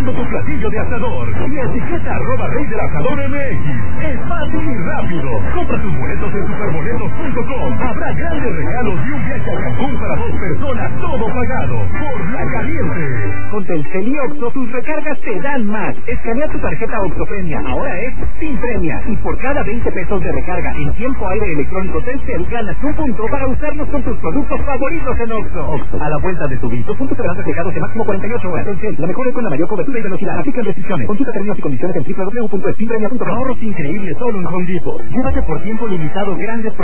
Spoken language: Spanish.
etiquetando tu platillo de asador. Y etiqueta @Rey del Asador MX. Es fácil y rápido. Compra tus boletos en superboletos.com. Habrá grandes regalos y un viaje a Cancún para 2 personas, todo pagado por La Caliente. Con Telcel y Oxxo, tus recargas te dan más. Escanea tu tarjeta Oxxo-Premia, ahora es sin premia. Y por cada 20 pesos de recarga en tiempo aire electrónico Telcel, ganas un punto para usarlos con tus productos favoritos en Oxxo. Oxxo, a la vuelta de tu vida. Los puntos serán reflejados en máximo 48 horas. Telcel, la mejor con la mayor cobertura y velocidad. Aplican restricciones. Consulta términos y condiciones en www.espinpremia.com. Ahorros increíbles solo en Home Depot. Llévate por tiempo limitado grandes